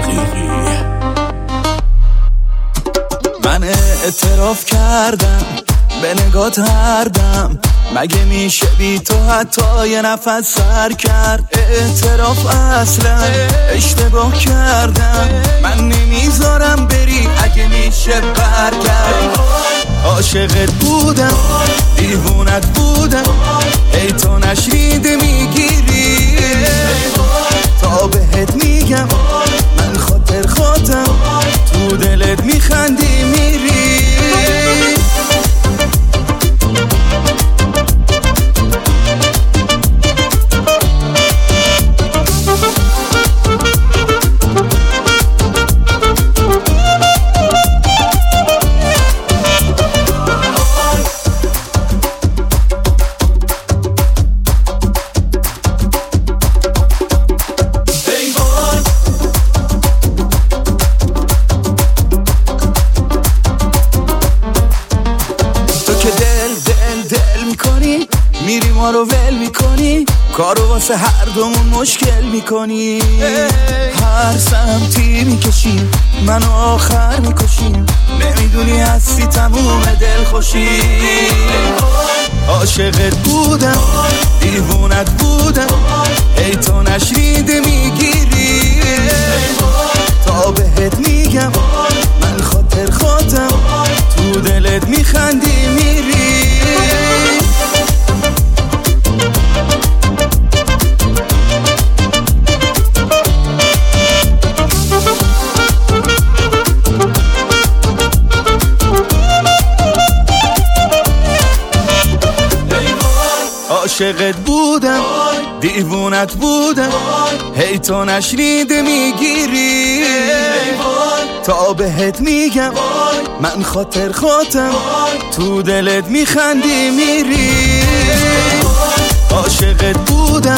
حقیقی. من اعتراف کردم به نگات هر دم، مگه میشه بی تو حتی یه نفس سر کرد؟ اعتراف اصلا اشتباه کردم، من نمیذارم بری اگه میشه برگرد. عاشقت بودم دیوونت بودم، ای تو نشنیده میگیری تا بهت میگم من خاطر خودم، تو دلت میخندی میری. میری ما رو ول میکنی، کارو واسه هر دومون مشکل میکنی. هر سمتی میکشیم منو آخر میکشیم، نمیدونی هستی تموم دل خوشی. عاشقت بودم دیوونت بودم، ای تو نشنیده میگیری تا بهت میگم من خاطر خودم، تو دلت میخندی میری. عاشقت بودم دیوونت بودم، هی تو نشنیده میگیری تا بهت میگم من خاطر خودم، تو دلت میخندی میری. عاشقت بودم